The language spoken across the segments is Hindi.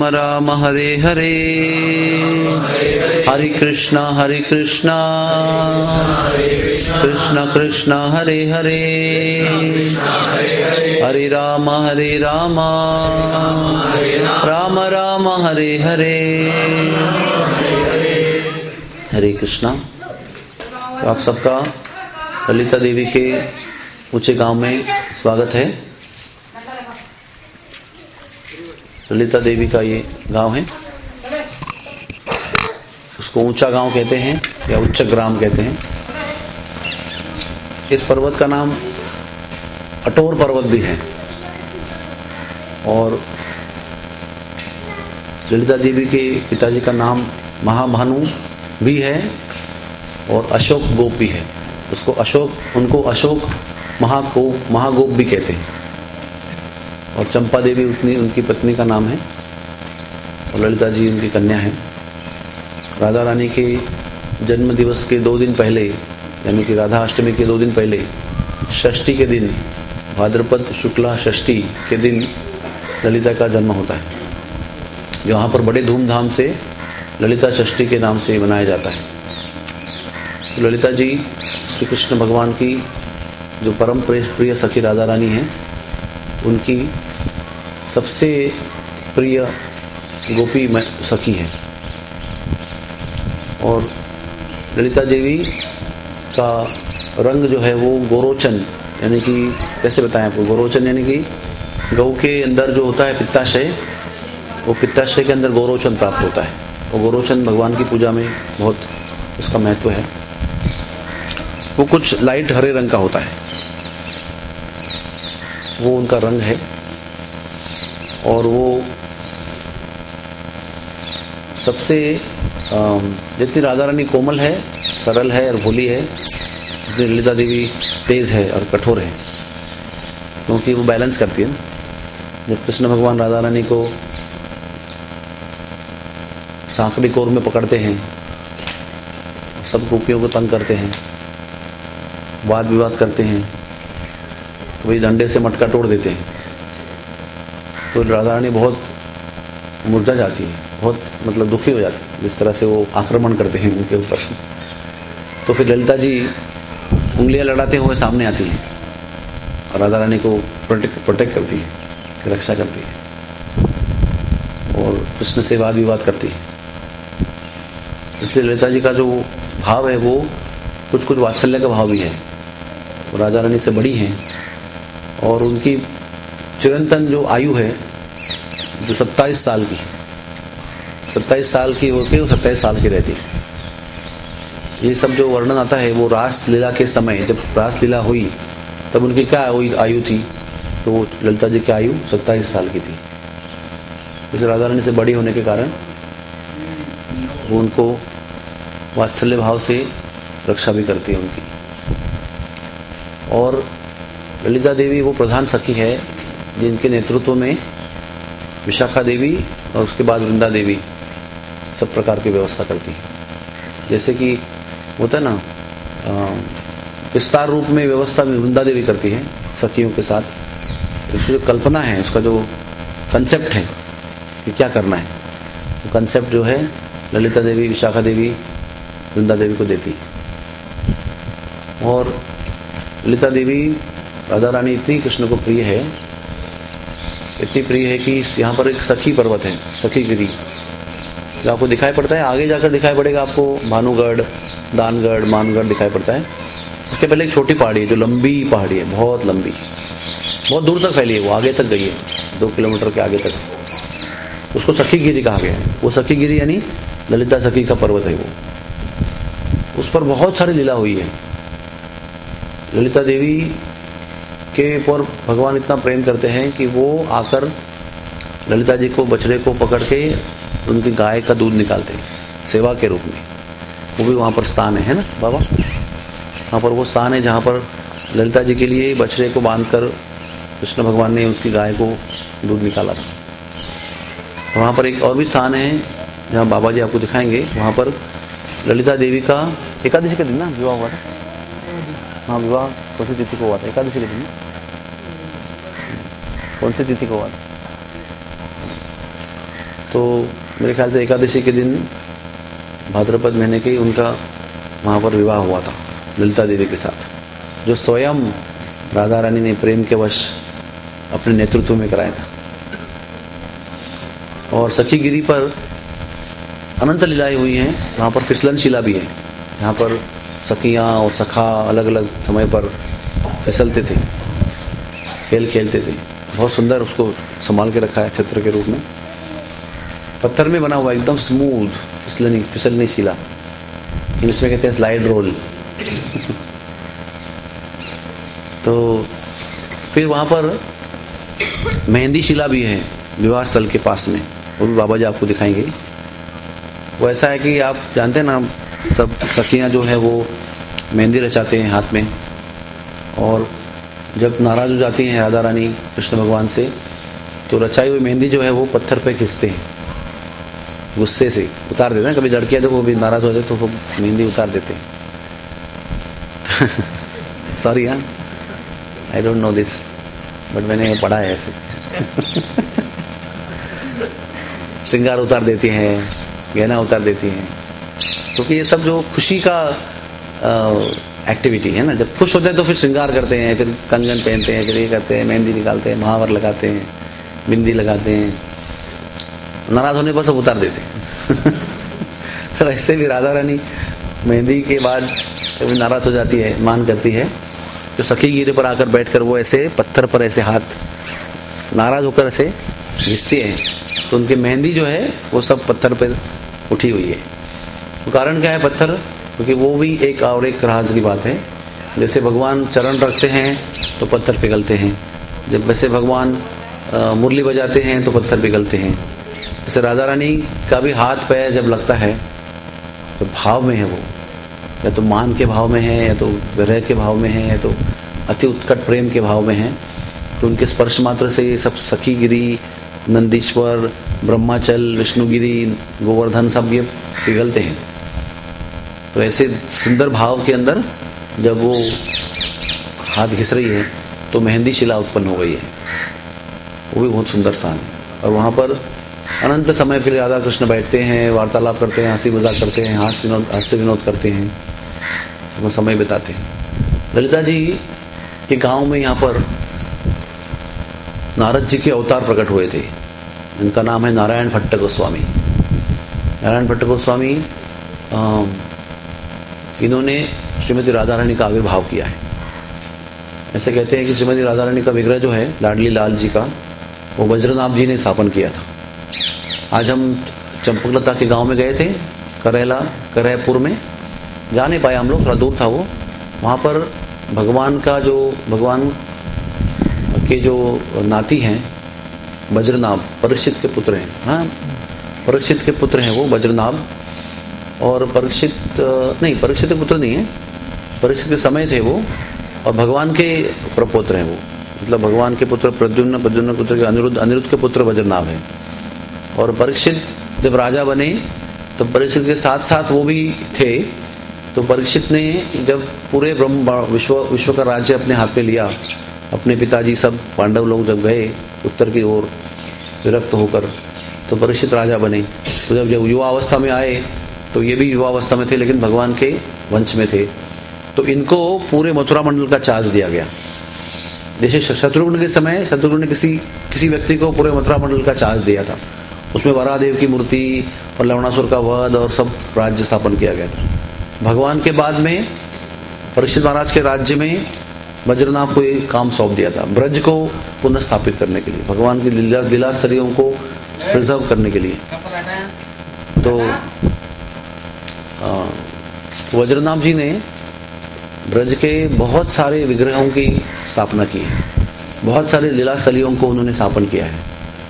राम हरे हरे हरे कृष्णा कृष्ण कृष्ण हरे हरे हरे राम राम राम हरे हरे। हरे कृष्णा। तो आप सबका ललिता देवी के ऊंचे गांव में स्वागत है। ललिता देवी का ये गांव है, उसको ऊंचा गांव कहते हैं या उच्च ग्राम कहते हैं। इस पर्वत का नाम अटोर पर्वत भी है और ललिता देवी के पिताजी का नाम महाभानु भी है और अशोक गोप भी है। उनको अशोक महागोप भी कहते हैं। और चंपा देवी उनकी पत्नी का नाम है और ललिता जी उनकी कन्या है। राधा रानी के जन्म दिवस के 2 दिन पहले, यानी कि राधा अष्टमी के 2 दिन पहले, षष्ठी के दिन, भाद्रपद शुक्ला षष्ठी के दिन ललिता का जन्म होता है, जो यहाँ पर बड़े धूमधाम से ललिता षष्ठी के नाम से मनाया जाता है। तो ललिता जी श्री कृष्ण भगवान की जो परम प्रिय सखी राधा रानी है, उनकी सबसे प्रिय गोपी सखी है। और ललिता देवी का रंग जो है वो गोरोचन, यानी कि कैसे बताएं आपको, गोरोचन यानी कि गऊ के अंदर जो होता है पित्ताशय, वो पित्ताशय के अंदर गोरोचन प्राप्त होता है। वो गोरोचन भगवान की पूजा में बहुत उसका महत्व है। वो कुछ लाइट हरे रंग का होता है, वो उनका रंग है। और वो सबसे जितनी राधा रानी कोमल है, सरल है और भोली है, उतनी ललिता देवी तेज है और कठोर है, क्योंकि वो बैलेंस करती है। जब कृष्ण भगवान राधा रानी को सांकड़ी कोर में पकड़ते हैं, सब गोपियों को तंग करते हैं, वाद विवाद करते हैं, तो वही डंडे से मटका तोड़ देते हैं, तो राधा रानी बहुत मुरझा जाती है, बहुत मतलब दुखी हो जाती है जिस तरह से वो आक्रमण करते हैं उनके ऊपर। तो फिर ललिता जी उंगलियां लड़ाते हुए सामने आती हैं और राधा रानी को प्रोटेक्ट करती है, रक्षा करती है और कृष्ण से वाद विवाद करती है। इसलिए ललिता जी का जो भाव है वो कुछ वात्सल्य का भाव भी है। वो राधा रानी से बड़ी हैं और उनकी चिरंतन जो आयु है, जो 27 साल की, 27 साल की होकर वो 27 साल की रहती है। ये सब जो वर्णन आता है वो रास लीला के समय, जब रास लीला हुई तब उनकी क्या आयु थी, तो वो ललिता जी की आयु 27 साल की थी। इस राधा रानी से बड़ी होने के कारण वो उनको वात्सल्य भाव से रक्षा भी करती है उनकी। और ललिता देवी वो प्रधान सखी है जिनके नेतृत्व में विशाखा देवी और उसके बाद वृंदा देवी सब प्रकार की व्यवस्था करती है। जैसे कि होता है ना, विस्तार रूप में व्यवस्था वृंदा देवी करती है सखियों के साथ। उसकी जो कल्पना है, उसका जो कंसेप्ट है कि क्या करना है, वो कंसेप्ट जो है ललिता देवी, विशाखा देवी, वृंदा देवी को देती है। और ललिता देवी, राधा रानी इतनी कृष्ण को प्रिय है, इतनी प्रिय है कि यहाँ पर एक सखी पर्वत है, सखी गिरी, जो आपको दिखाई पड़ता है। आगे जाकर दिखाई पड़ेगा आपको भानुगढ़, दानगढ़, मानगढ़ दिखाई पड़ता है। उसके पहले एक छोटी पहाड़ी है जो लंबी पहाड़ी है, बहुत लंबी, बहुत दूर तक फैली है, वो आगे तक गई है, 2 किलोमीटर के आगे तक। उसको सखी गिरी कहा गया है। वो सखी गिरी यानी ललिता सखी का पर्वत है। वो उस पर बहुत सारी लीला हुई है। ललिता देवी के ऊपर भगवान इतना प्रेम करते हैं कि वो आकर ललिता जी को, बछड़े को पकड़ के उनकी गाय का दूध निकालते हैं सेवा के रूप में। वो भी वहाँ पर स्थान है ना बाबा, वहाँ पर वो स्थान है जहाँ पर ललिता जी के लिए बछड़े को बांधकर कृष्ण भगवान ने उसकी गाय को दूध निकाला था। वहाँ पर एक और भी स्थान है जहाँ बाबा जी आपको दिखाएंगे। वहाँ पर ललिता देवी का एकादशी के दिन ना विवाह हुआ था। हाँ, विवाह कौन सी तिथि को हुआ था? एकादशी के दिन। कौन सी तिथि को हुआ था? तो मेरे ख्याल से एकादशी के दिन भाद्रपद महीने के उनका वहाँ पर विवाह हुआ था ललिता देवी के साथ, जो स्वयं राधा रानी ने प्रेम के वश अपने नेतृत्व में कराया था। और सखी गिरी पर अनंत लीलाएं हुई हैं, वहाँ पर फिसलन शिला भी है, यहाँ पर सखियाँ और सखा अलग अलग समय पर फिसलते थे, खेल खेलते थे। बहुत सुंदर उसको संभाल के रखा है चित्र के रूप में, पत्थर में बना हुआ एकदम स्मूथ फिसलनी शिला, इंग्लिश में कहते हैं स्लाइड रोल। तो फिर वहाँ पर मेहंदी शिला भी है विवाह स्थल के पास में, वो भी बाबा जी आपको दिखाएंगे। वो ऐसा है कि आप जानते हैं ना, सब सखियाँ जो है वो मेहंदी रचाते हैं हाथ में, और जब नाराज हो जाती हैं राधा रानी कृष्ण भगवान से, तो रचाई हुई मेहंदी जो है वो पत्थर पे खींचते हैं, गुस्से से उतार देते हैं। कभी लड़कियाँ जब वो भी नाराज हो जाए तो वो मेहंदी उतार देते हैं। सॉरी हाँ, I don't know this, but मैंने पढ़ा है ऐसे। श्रृंगार उतार देती हैं, गहना उतार देती हैं, क्योंकि ये सब जो खुशी का एक्टिविटी है ना, जब खुश होते हैं तो फिर श्रृंगार करते हैं, फिर कंगन पहनते हैं, फिर ये करते हैं, मेहंदी निकालते हैं, महावर लगाते हैं, बिंदी लगाते हैं, नाराज होने पर सब उतार देते हैं। तो ऐसे भी राधा रानी मेहंदी के बाद कभी नाराज हो जाती है, मान करती है, तो सखी गिरी पर आकर बैठकर वो ऐसे पत्थर पर ऐसे हाथ नाराज होकर ऐसे घिसती है, तो उनकी मेहंदी जो है वो सब पत्थर पर उठी हुई है। तो कारण क्या है पत्थर? क्योंकि वो भी एक और एक राज की बात है। जैसे भगवान चरण रखते हैं तो पत्थर पिघलते हैं, जब वैसे भगवान मुरली बजाते हैं तो पत्थर पिघलते हैं। जैसे राधा रानी का भी हाथ पैर जब लगता है तो भाव में है, वो या तो मान के भाव में है, या तो विरह के भाव में है, या तो अति उत्कट प्रेम के भाव में है। तो उनके स्पर्श मात्र से ये सब सखी गिरी, नंदीश्वर, ब्रह्माचल, विष्णुगिरी, गोवर्धन सब ये पिघलते हैं। तो ऐसे सुंदर भाव के अंदर जब वो हाथ घिस रही है तो मेहंदी शिला उत्पन्न हो गई है, वो भी बहुत सुंदर स्थान है। और वहाँ पर अनंत समय के लिए राधा कृष्ण बैठते हैं, वार्तालाप करते हैं, हंसी मजाक करते हैं, हास्य विनोद करते हैं, तो समय बिताते हैं। ललिता जी के गांव में यहाँ पर नारद जी के अवतार प्रकट हुए थे। इनका नाम है नारायण भट्ट गोस्वामी। नारायण भट्ट गोस्वामी इन्होंने श्रीमती राधा रानी का आविर्भाव किया है। ऐसे कहते हैं कि श्रीमती राधा रानी का विग्रह जो है लाडली लाल जी का, वो वज्रनाभ जी ने स्थापन किया था। आज हम चंपकलता के गांव में गए थे, करहपुर में, जा नहीं पाए हम लोग, थोड़ा दूर था वो। वहाँ पर भगवान के जो नाती हैं वज्रनाभ, परीक्षित के पुत्र हैं। हाँ, परीक्षित के पुत्र हैं वो वज्रनाभ। और परीक्षित के पुत्र नहीं है, परीक्षित के समय थे वो, और भगवान के प्रपुत्र हैं वो, मतलब भगवान के पुत्र प्रद्युम्न पुत्र के अनिरुद्ध के पुत्र वज्रनाभ हैं। और परीक्षित जब राजा बने तो परीक्षित के साथ साथ वो भी थे। तो परीक्षित ने जब पूरे विश्व का राज्य अपने हाथ में लिया, अपने पिताजी सब पांडव लोग जब गए उत्तर की ओर विरक्त होकर, तो परीक्षित राजा बने। तो जब युवा अवस्था में आए तो ये भी युवा अवस्था में थे, लेकिन भगवान के वंश में थे। तो इनको पूरे मथुरा मंडल का चार्ज दिया गया। जैसे शत्रुघ्न के समय शत्रुघ्न ने किसी व्यक्ति को पूरे मथुरा मंडल का चार्ज दिया था, उसमें वरादेव की मूर्ति और लवणासुर का वध और सब राज्य स्थापन किया गया था। भगवान के बाद में परीक्षित महाराज के राज्य में वज्रनाभ को एक काम सौंप दिया था, ब्रज को पुनः स्थापित करने के लिए, भगवान की लीला स्तरियों को प्रिजर्व करने के लिए। तो वज्रनाभ जी ने ब्रज के बहुत सारे विग्रहों की स्थापना की है, बहुत सारे लीला स्थलियों को उन्होंने स्थापन किया है,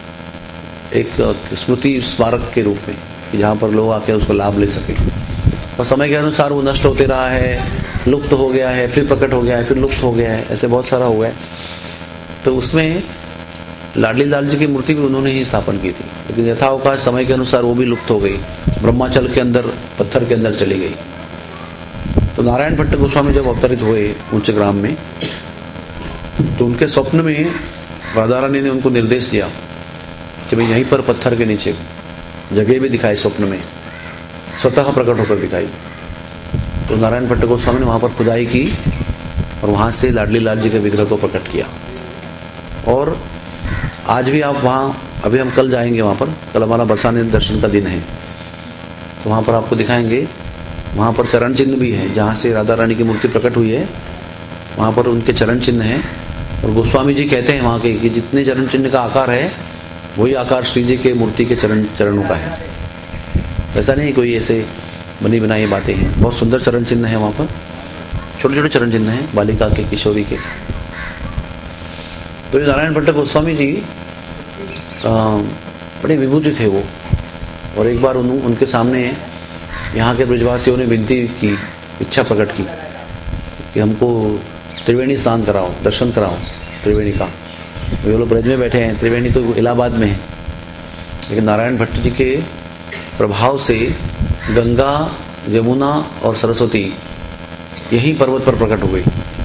एक स्मृति स्मारक के रूप में, कि जहाँ पर लोग आकर उसको लाभ ले सके। और समय के अनुसार वो नष्ट होते रहा है, लुप्त हो गया है, फिर प्रकट हो गया है, फिर लुप्त हो गया है, ऐसे बहुत सारा हुआ है। तो उसमें लाडली लाल जी की मूर्ति भी उन्होंने ही स्थापन की थी, लेकिन यथावकाश समय के अनुसार वो भी लुप्त हो गई, ब्रह्माचल के अंदर पत्थर के अंदर चली गई। तो नारायण भट्ट गोस्वामी जब अवतरित हुए ऊंचग्राम में, तो उनके स्वप्न में राधा रानी ने उनको निर्देश दिया कि भाई यहीं पर पत्थर के नीचे जगह भी दिखाई स्वप्न में, स्वतः प्रकट होकर दिखाई। तो नारायण भट्ट गोस्वामी ने वहाँ पर खुदाई की और वहाँ से लाडली लाल जी के विग्रह को प्रकट किया। और आज भी आप वहाँ, अभी हम कल जाएंगे वहाँ पर, कल हमारा बरसाने दर्शन का दिन है, तो वहाँ पर आपको दिखाएंगे। वहाँ पर चरण चिन्ह भी है, जहाँ से राधा रानी की मूर्ति प्रकट हुई है वहाँ पर उनके चरण चिन्ह हैं। और गोस्वामी जी कहते हैं वहाँ के कि जितने चरण चिन्ह का आकार है वही आकार श्री जी के मूर्ति के चरणों का है। ऐसा नहीं कोई ऐसे बनी बनाई बातें हैं, बहुत सुंदर चरण चिन्ह है वहाँ पर, छोटे छोटे चरण चिन्ह हैं बालिका के, किशोरी के। तो नारायण भट्ट गोस्वामी जी बड़े विभूति थे वो। और एक बार उनके सामने यहाँ के ब्रजवासियों ने विनती की, इच्छा प्रकट की कि हमको त्रिवेणी स्नान कराओ, दर्शन कराओ त्रिवेणी का। वे लोग ब्रज में बैठे हैं, त्रिवेणी तो इलाहाबाद में है, लेकिन नारायण भट्ट जी के प्रभाव से गंगा, यमुना और सरस्वती यही पर्वत पर प्रकट हो गई।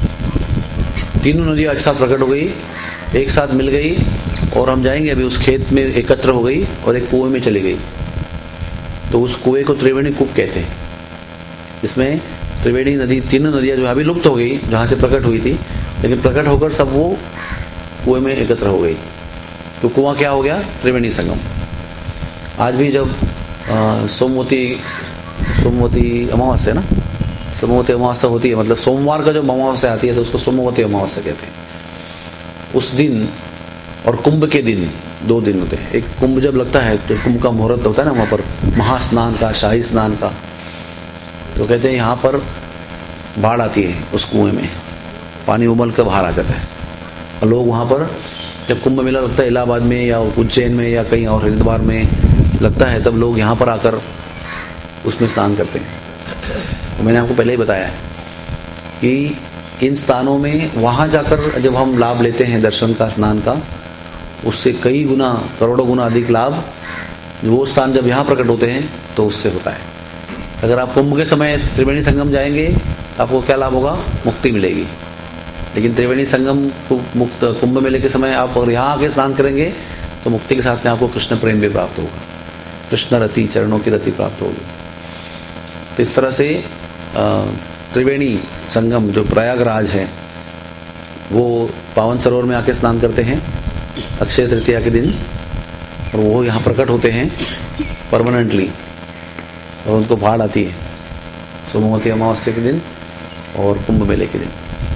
तीनों नदियाँ एक साथ प्रकट हो गई, एक साथ मिल गई, और हम जाएंगे अभी उस खेत में एकत्र हो गई और एक कुएं में चली गई। तो उस कुएं को त्रिवेणी कूप कहते हैं। इसमें त्रिवेणी नदी, तीनों नदियाँ जो अभी लुप्त हो गई, जहाँ से प्रकट हुई थी, लेकिन प्रकट होकर सब वो कुएं में एकत्र हो गई। तो कुआं क्या हो गया? त्रिवेणी संगम। आज भी जब सोमवती अमावस्या ना, सोमवती अमावस्या होती है, मतलब सोमवार का जब अमावस्या आती है तो उसको सोमवती अमावस्या कहते हैं। उस दिन और कुंभ के दिन 2 दिन होते हैं। एक कुंभ जब लगता है तो कुंभ का मुहूर्त होता है ना, वहाँ पर महास्नान का, शाही स्नान का। तो कहते हैं यहाँ पर बाढ़ आती है, उस कुएं में पानी उबल कर बाहर आ जाता है। और लोग वहाँ पर जब कुंभ मेला लगता है इलाहाबाद में या उज्जैन में या कहीं और हरिद्वार में लगता है, तब लोग यहाँ पर आकर उसमें स्नान करते हैं। तो मैंने आपको पहले ही बताया है कि इन स्थानों में वहाँ जाकर जब हम लाभ लेते हैं दर्शन का, स्नान का, उससे कई गुना, करोड़ों गुना अधिक लाभ वो स्थान जब यहाँ प्रकट होते हैं तो उससे होता है। अगर आप कुंभ के समय त्रिवेणी संगम जाएंगे आपको क्या लाभ होगा? मुक्ति मिलेगी। लेकिन त्रिवेणी संगम मुक्त कुंभ मेले के समय आप और यहाँ आके स्नान करेंगे तो मुक्ति के साथ में आपको कृष्ण प्रेम भी प्राप्त होगा, कृष्ण रति, चरणों की रति प्राप्त होगी। तो इस तरह से त्रिवेणी संगम जो प्रयागराज है, वो पावन सरोवर में आके स्नान करते हैं अक्षय तृतीया के दिन, और वो यहाँ प्रकट होते हैं परमानेंटली, और उनको बाढ़ आती है सोमवती अमावस्या के दिन और कुंभ मेले के दिन।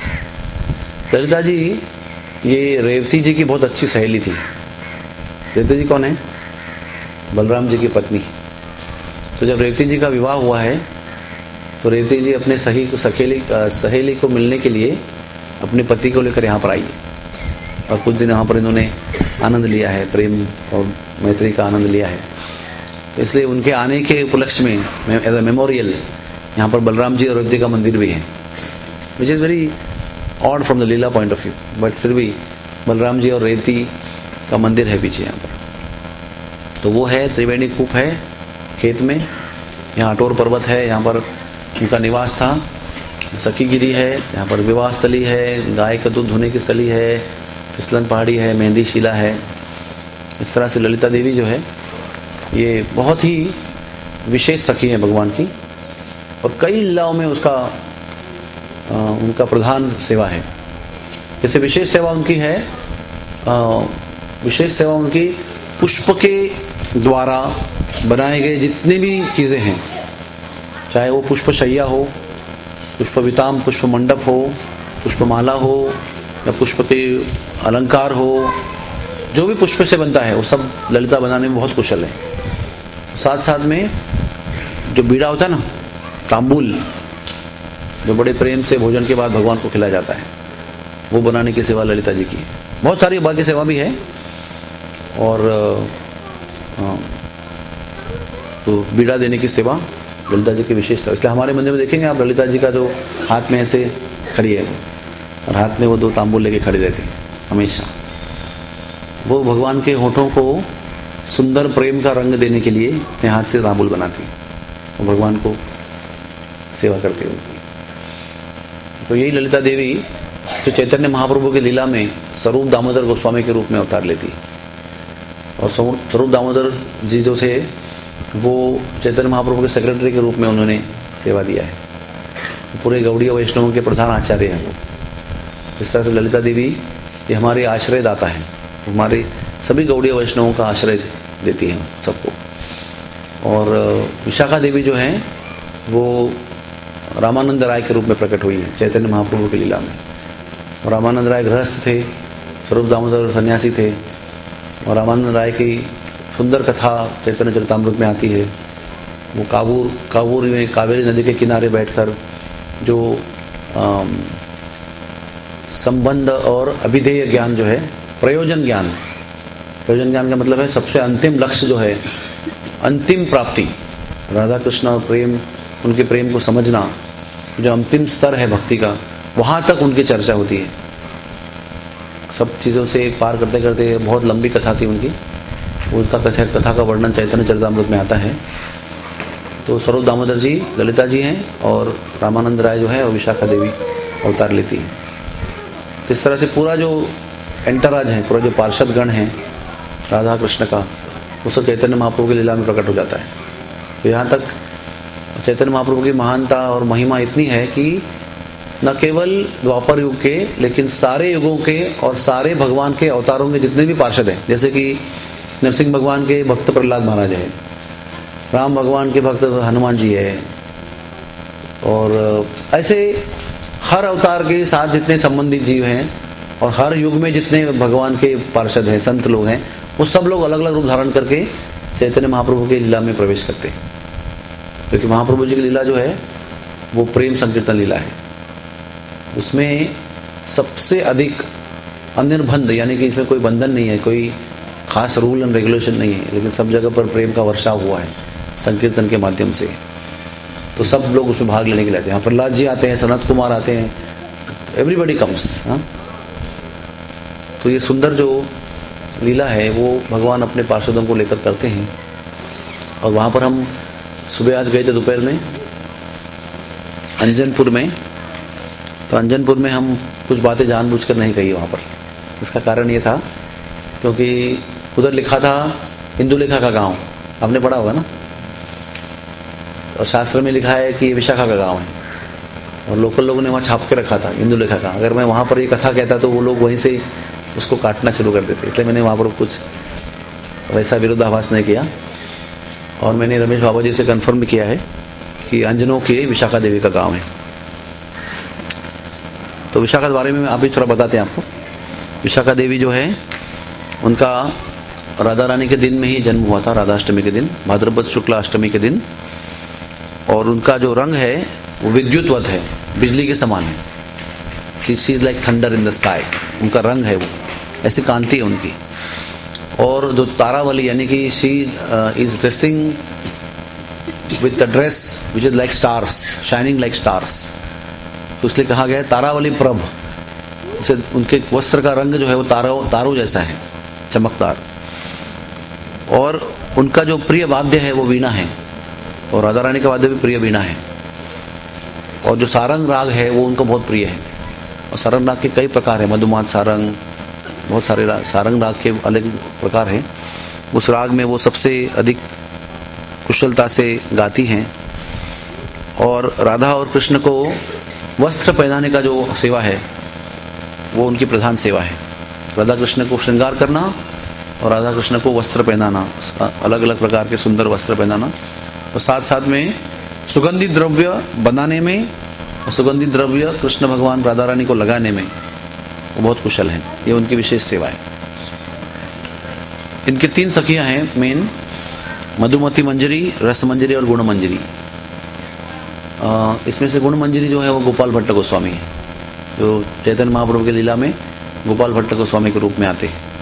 ललिता जी ये रेवती जी की बहुत अच्छी सहेली थी। रेवती जी कौन है? बलराम जी की पत्नी। तो जब रेवती जी का विवाह हुआ है तो रेवती जी अपने सहेली को मिलने के लिए अपने पति को लेकर यहाँ पर आई और कुछ दिन यहाँ पर इन्होंने आनंद लिया है, प्रेम और मैत्री का आनंद लिया है। तो इसलिए उनके आने के उपलक्ष्य में एज ए मेमोरियल यहाँ पर बलराम जी और रेवती का मंदिर भी है, which is very odd from the Leela point of view, but फिर भी बलराम जी और रेवती का मंदिर है पीछे यहाँ पर। तो वो है, त्रिवेणी कूप है खेत में, यहाँ अटोर पर्वत है, यहाँ पर उनका निवास था। सखी गिरी है, यहाँ पर विवाह स्थली है, गाय का दूध धोने की स्थली है, फिसलन पहाड़ी है, मेहंदी शिला है। इस तरह से ललिता देवी जो है ये बहुत ही विशेष सखी है भगवान की, और कई लीलाओं में उनका प्रधान सेवा है। जैसे विशेष सेवा उनकी है, विशेष सेवा उनकी पुष्प के द्वारा बनाए गए जितने भी चीज़ें हैं, चाहे वो पुष्प शैया हो, पुष्प विताम, पुष्प मंडप हो, पुष्पमाला हो, या पुष्प के अलंकार हो, जो भी पुष्प से बनता है वो सब ललिता बनाने में बहुत कुशल है। साथ साथ में जो बीड़ा होता है ना, तांबूल, जो बड़े प्रेम से भोजन के बाद भगवान को खिलाया जाता है, वो बनाने की सेवा ललिता जी की है। बहुत सारी बाकी सेवा भी है, और तो बीड़ा देने की सेवा ललिता जी की विशेषता। इसलिए हमारे मंदिर में देखेंगे आप ललिता जी का जो हाथ में ऐसे खड़ी है, और हाथ में वो 2 तांबूल लेके खड़ी रहती है हमेशा। वो भगवान के होठों को सुंदर प्रेम का रंग देने के लिए अपने हाथ से तांबूल बनाती है और भगवान को सेवा करती है उनकी। तो यही ललिता देवी जो चैतन्य महाप्रभु की लीला में स्वरूप दामोदर गोस्वामी के रूप में अवतार लेती। और स्वरूप दामोदर जी जो थे वो चैतन्य महाप्रभु के सेक्रेटरी के रूप में उन्होंने सेवा दिया है। पूरे गौड़ीय वैष्णवों के प्रधान आचार्य हैं वो। इस तरह से ललिता देवी ये हमारे आश्रय दाता है, हमारे सभी गौड़ीय वैष्णवों का आश्रय देती हैं सबको। और विशाखा देवी जो हैं वो रामानंद राय के रूप में प्रकट हुई है चैतन्य महाप्रभु की लीला में। और रामानंद राय गृहस्थ थे, स्वरूप दामोदर सन्यासी थे। और रामानंद राय की सुंदर कथा चैतन्य चरितामृत में आती है। वो कावूर में कावेरी नदी के किनारे बैठकर जो संबंध और अभिधेय ज्ञान जो है, प्रयोजन ज्ञान का मतलब है सबसे अंतिम लक्ष्य जो है, अंतिम प्राप्ति, राधा कृष्ण और प्रेम, उनके प्रेम को समझना, जो अंतिम स्तर है भक्ति का, वहाँ तक उनकी चर्चा होती है। सब चीज़ों से पार करते करते बहुत लंबी कथा थी उनकी। उनका कथा का वर्णन चैतन्य चरितामृत में आता है। तो स्वरूप दामोदर जी ललिता जी हैं और रामानंद राय जो है और विशाखा देवी अवतार लेती है। तो इस तरह से पूरा जो एंटराज है, पूरा जो पार्षद गण है राधा कृष्ण का, वो सब चैतन्य महाप्रभु की लीला में प्रकट हो जाता है। तो यहाँ तक चैतन्य महाप्रभु की महानता और महिमा इतनी है कि न केवल द्वापर युग के, लेकिन सारे युगों के और सारे भगवान के अवतारों के जितने भी पार्षद हैं, जैसे कि नरसिंह भगवान के भक्त प्रहलाद महाराज है, राम भगवान के भक्त हनुमान जी है, और ऐसे हर अवतार के साथ जितने संबंधित जीव हैं और हर युग में जितने भगवान के पार्षद हैं, संत लोग हैं, वो सब लोग अलग अलग रूप धारण करके चैतन्य महाप्रभु की लीला में प्रवेश करते हैं। क्योंकि महाप्रभु जी की लीला जो है वो प्रेम संकीर्तन लीला है। उसमें सबसे अधिक अनिर्बंध, यानी कि इसमें कोई बंधन नहीं है, कोई खास रूल एंड रेगुलेशन नहीं है, लेकिन सब जगह पर प्रेम का वर्षाव हुआ है संकीर्तन के माध्यम से। तो सब लोग उसमें भाग लेने के लिए आते हैं। यहाँ प्रहलाद जी आते हैं, सनत कुमार आते हैं, एवरीबडी कम्स। तो ये सुंदर जो लीला है वो भगवान अपने पार्षदों को लेकर करते हैं। और वहाँ पर हम सुबह आज गए थे दोपहर में अंजनपुर में। तो अंजनपुर में हम कुछ बातें जानबूझकर नहीं कही वहाँ पर। इसका कारण ये था क्योंकि उधर लिखा था इंदुलेखा का गांव, आपने पढ़ा होगा ना, और शास्त्र में लिखा है कि ये विशाखा का गांव है, और लोकल लोगों ने वहाँ छाप के रखा था इंदुलेखा का। अगर मैं वहाँ पर ये कथा कहता तो वो लोग वहीं से उसको काटना शुरू कर देते, इसलिए मैंने वहाँ पर कुछ वैसा विरोधाभास नहीं किया। और मैंने रमेश बाबा जी से कन्फर्म भी किया है कि अंजनों की विशाखा देवी का गाँव है। तो विशाखा के बारे में आप भी थोड़ा बताते हैं आपको। विशाखा देवी जो है उनका राधा रानी के दिन में ही जन्म हुआ था, राधाष्टमी के दिन, भाद्रपद शुक्ला अष्टमी के दिन। और उनका जो रंग है वो विद्युतवत है, बिजली के समान है। She is like thunder in the sky, उनका रंग है वो, ऐसी कांति है उनकी। और जो तारावली, यानी कि she is dressing with the dress which is like stars, shining like stars, तो इसलिए कहा गया है तारावली प्रभ। जैसे उनके वस्त्र का रंग जो है वो तारों जैसा है, चमकदार। और उनका जो प्रिय वाद्य है वो वीणा है, और राधा रानी का वाद्य भी प्रिय वीणा है। और जो सारंग राग है वो उनको बहुत प्रिय है। और सारंग राग के कई प्रकार है, मधुमात सारंग, बहुत सारे सारंग राग के अलग प्रकार हैं। उस राग में वो सबसे अधिक कुशलता से गाती हैं। और राधा और कृष्ण को वस्त्र पहनाने का जो सेवा है वो उनकी प्रधान सेवा है। राधा कृष्ण को श्रृंगार करना और राधा कृष्ण को वस्त्र पहनाना, अलग अलग प्रकार के सुंदर वस्त्र पहनाना। और साथ साथ में सुगंधित द्रव्य बनाने में और सुगंधित द्रव्य कृष्ण भगवान राधा रानी को लगाने में वो बहुत कुशल हैं। ये उनकी विशेष सेवा है। इनके 3 सखियां हैं मेन, मधुमती मंजरी, रस मंजरी और गुण मंजरी। इसमें से गुण मंजरी जो है वो गोपाल भट्ट गोस्वामी है, जो चैतन्य महाप्रभु की लीला में गोपाल भट्ट गोस्वामी के रूप में आते हैं।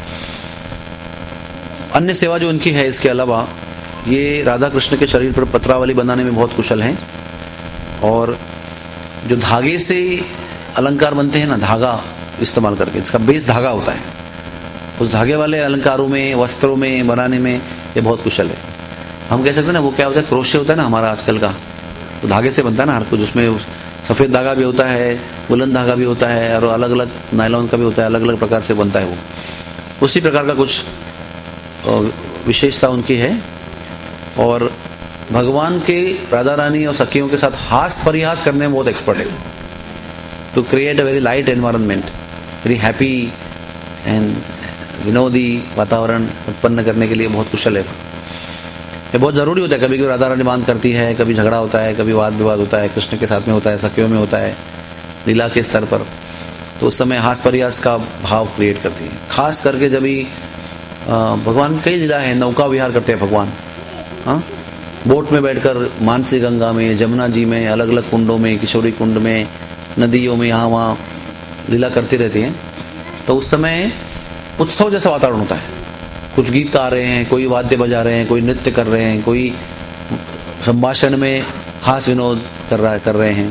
अन्य सेवा जो उनकी है, इसके अलावा ये राधा कृष्ण के शरीर पर पत्रावली बनाने में बहुत कुशल हैं। और जो धागे से अलंकार बनते हैं ना, धागा इस्तेमाल करके, इसका बेस धागा होता है, उस धागे वाले अलंकारों में, वस्त्रों में बनाने में ये बहुत कुशल है। हम कह सकते हैं ना, वो क्या होता है, क्रोशे होता है ना हमारा आजकल का, तो धागे से बनता है ना हर कुछ। उसमें सफ़ेद धागा भी होता है, वुलन धागा भी होता है, और अलग अलग नायलॉन का भी होता है, अलग अलग प्रकार से बनता है वो। उसी प्रकार का कुछ विशेषता उनकी है। और भगवान के राधा रानी और सखियों के साथ हास परिहास करने में बहुत एक्सपर्ट है, to create a very light environment, very happy and विनोदी वातावरण उत्पन्न करने के लिए बहुत कुशल है। ये बहुत जरूरी होता है। कभी कभी राधा रानी बांध करती है, कभी झगड़ा होता है, कभी वाद विवाद होता है, कृष्ण के साथ में होता है, सखियों में होता है, लीला के स्तर पर, तो उस समय हास परिहास का भाव क्रिएट करती है। खास करके जब भी भगवान की कई लीला है, नौका विहार करते हैं भगवान, हाँ, बोट में बैठकर मानसी गंगा में, जमुना जी में, अलग अलग कुंडों में, किशोरी कुंड में, नदियों में, यहाँ वहाँ लीला करती रहती हैं। तो उस समय उत्सव जैसा वातावरण होता है। कुछ गीत गा रहे हैं, कोई वाद्य बजा रहे हैं, कोई नृत्य कर रहे हैं, कोई संभाषण में हास विनोद कर रहे हैं।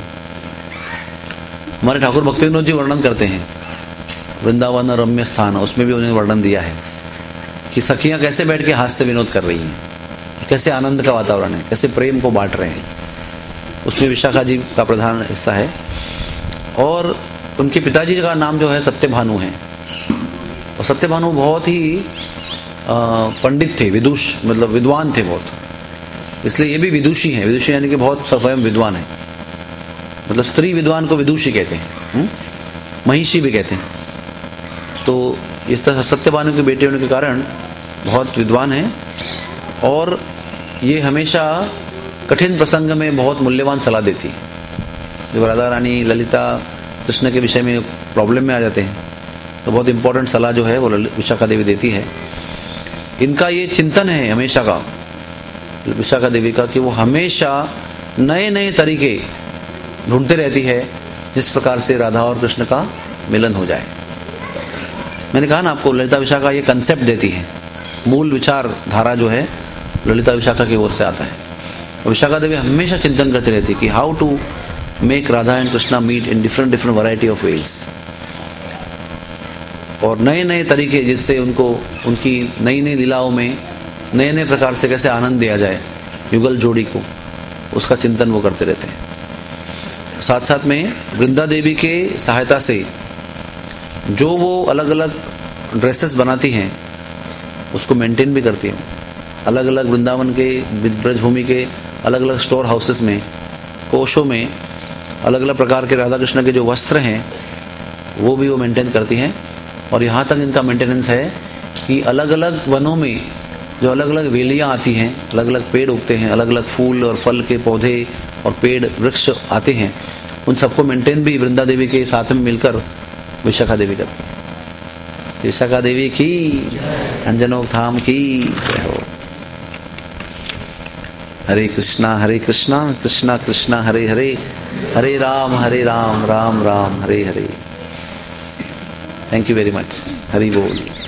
हमारे ठाकुर भक्ति विनोद जी वर्णन करते हैं वृंदावन रम्य स्थान, उसमें भी उन्होंने वर्णन दिया है कि सखियां कैसे बैठ के हास्य विनोद कर रही हैं, कैसे आनंद का वातावरण है, कैसे प्रेम को बांट रहे हैं। उसमें विशाखा जी का प्रधान हिस्सा है। और उनके पिताजी का नाम जो है सत्यभानु है, और सत्यभानु बहुत ही पंडित थे, विदुष मतलब विद्वान थे बहुत, इसलिए ये भी विदुषी हैं। विदुषी यानी कि बहुत स्वयं विद्वान है, मतलब स्त्री विद्वान को विदुषी कहते हैं, महिषी भी कहते हैं। तो इस तरह सत्यभानु के बेटे होने के कारण बहुत विद्वान है, और ये हमेशा कठिन प्रसंग में बहुत मूल्यवान सलाह देती है। जब राधा रानी ललिता कृष्ण के विषय में प्रॉब्लम में आ जाते हैं तो बहुत इंपॉर्टेंट सलाह जो है वो विशाखा देवी देती है। इनका ये चिंतन है हमेशा का, विशाखा देवी का, कि वो हमेशा नए नए तरीके ढूंढते रहती है जिस प्रकार से राधा और कृष्ण का मिलन हो जाए। मैंने कहा ना आपको, ललिता विशाखा ये कंसेप्ट देती है, मूल विचार धारा जो है ललिता विशाखा की ओर से आता है। विशाखा देवी हमेशा चिंतन करती रहती है कि how to make Radha and Krishna meet in different different variety of veg, और नए नए तरीके जिससे उनको उनकी नई नई लीलाओं में नए नए प्रकार से कैसे आनंद दिया जाए युगल जोड़ी को, उसका चिंतन वो करते रहते हैं। साथ साथ में वृंदा देवी के सहायता से जो वो अलग अलग ड्रेसेस बनाती हैं उसको मेंटेन भी करती हैं। अलग अलग वृंदावन के ब्रजभूमि के अलग अलग स्टोर हाउसेस में, कोशों में अलग अलग प्रकार के राधा कृष्ण के जो वस्त्र हैं वो भी वो मेंटेन करती हैं। और यहाँ तक इनका मेंटेनेंस है कि अलग अलग वनों में जो अलग अलग वेलियाँ आती हैं, अलग अलग पेड़ उगते हैं, अलग अलग फूल और फल के पौधे और पेड़ वृक्ष आते हैं, उन सबको मेंटेन भी वृंदा देवी के साथ में मिलकर विशाखा देवी करती है। विशाखा देवी की, अंजनों धाम की जय हो। Hare Krishna Krishna Krishna Hare Hare, Hare Rama Rama Rama Hare Hare. Thank you very much. Hari बोल।